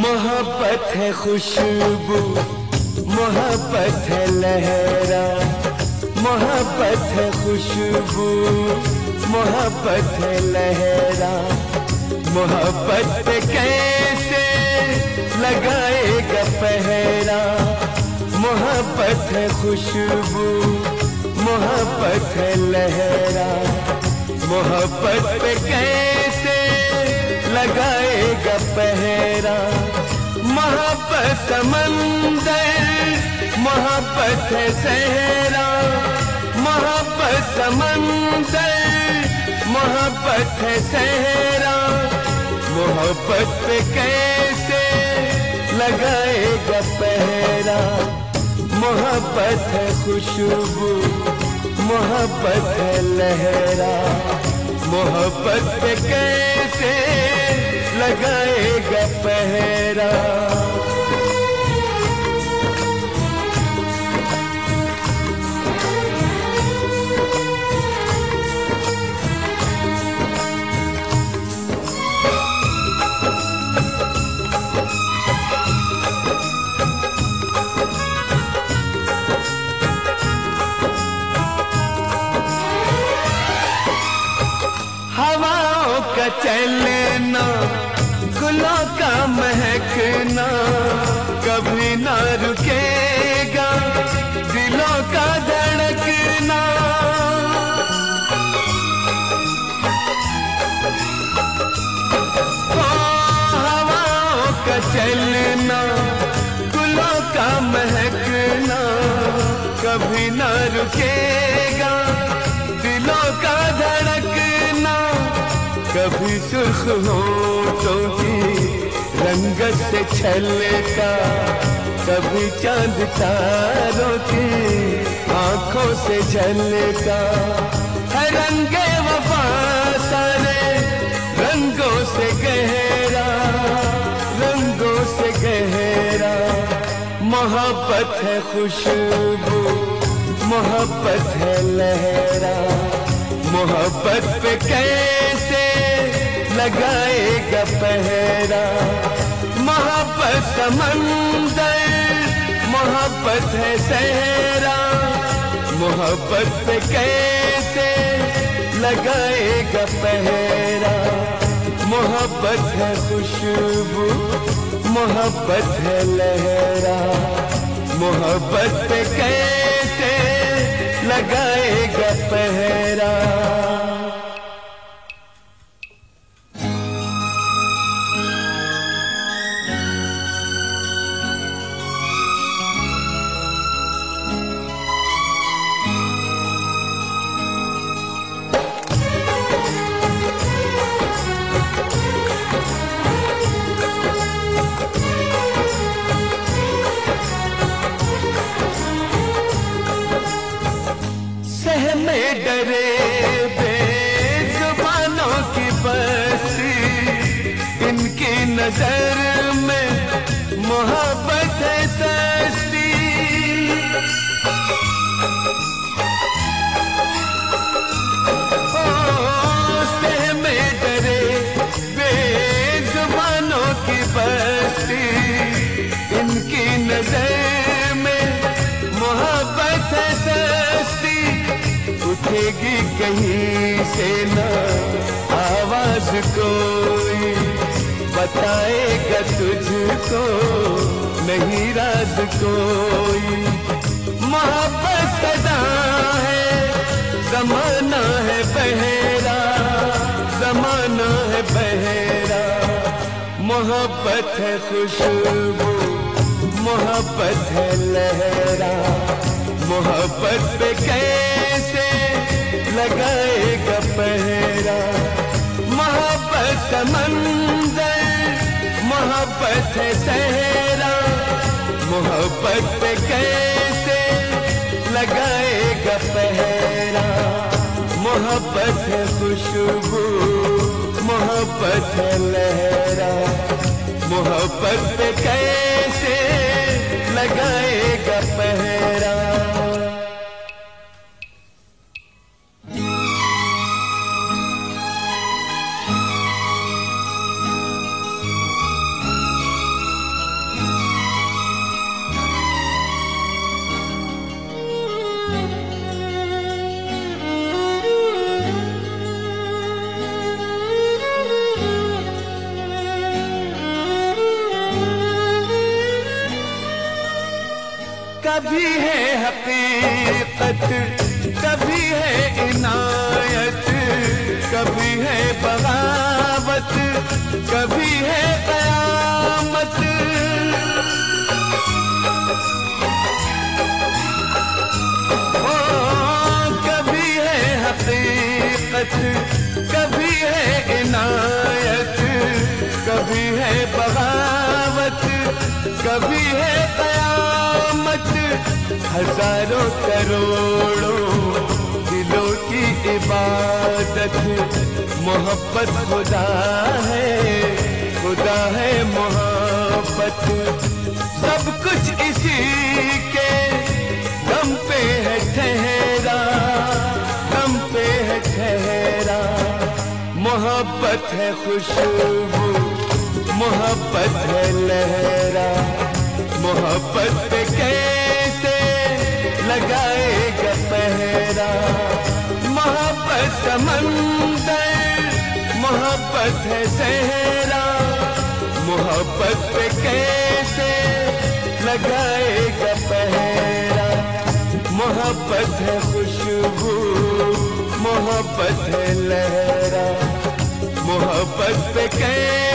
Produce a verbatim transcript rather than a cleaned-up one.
मोहब्बत है खुशबू, मोहब्बत है लहरा, मोहब्बत है खुशबू, मोहब्बत है लहरा। मोहब्बत पे कैसे लगाएगा पहरा। मोहब्बत है खुशबू, मोहब्बत है लहरा। मोहब्बत पे कैसे लगाएगा पहरा। मोहब्बत समंदर, मोहब्बत है सहरा। मोहब्बत समंदर, मोहब्बत है सहरा। मोहब्बत पे कैसे लगाएगा पहरा। मोहब्बत है खुशबू, मोहब्बत है लहरा। मोहब्बत पे कैसे लगाएगा पहरा। हवाओं का चलना, गुलों का महकना, कभी ना रुकेगा दिलों का धड़कना। ओ हवाओं का चलना, गुलों का महकना, कभी ना रुकेगा दिलों का धड़कना। कभी सुर्ख होठों की रंगत से छलका, कभी चांद तारों की आंखों से झलका। है रंगे वफा सारे रंगों से गहरा, रंगों से गहरा। मोहब्बत है खुशबू, मोहब्बत है लहरा। मोहब्बत पे कैसे लगाएगा पहरा। मोहब्बत समंदर, मोहब्बत है सहरा। मोहब्बत पे कैसे लगाएगा पहरा। मोहब्बत है खुशबू, मोहब्बत है लहरा। मोहब्बत पे कैसे लगाएगा पहरा। डरे बेजुबानों की बस्ती, इनकी नजर में मोहब्बत है सस्ती। ओ सहमे डरे बेजुबानों की बस्ती, इनकी नजर में मोहब्बत है सस्ती। उठेगी कहीं से ना आवाज कोई, बताएगा तुझको नहीं राज कोई। मोहब्बत सदा है, जमाना है बहरा, जमाना है बहरा। मोहब्बत है खुशबू, मोहब्बत है लहरा। मोहब्बत पे कैसे लगाएगा पहरा। मोहब्बत समंदर, मोहब्बत है सहरा। मोहब्बत पे कैसे लगाएगा पहरा। मोहब्बत है खुशबू, मोहब्बत है लहरा। मोहब्बत पे कैसे लगाएगा पहरा। कभी है हकीकत, कभी है इनायत, कभी है बगावत, कभी है कयामत। ओ कभी है हकीकत, कभी है इनायत, कभी है बगावत, कभी है कयामत। हजारों करोड़ों दिलों की इबादत, मोहब्बत खुदा है, खुदा है मोहब्बत। सब कुछ इसी के दम पे है ठहरा, दम पे है ठहरा। मोहब्बत है खुशबू, मोहब्बत है लहरा, मोहब्बत पे कैसे लगाएगा पहरा। मोहब्बत समंदर, मोहब्बत है सहरा, मोहब्बत पे कैसे लगाएगा पहरा। मोहब्बत है खुशबू, मोहब्बत है लहरा, मोहब्बत पे कैसे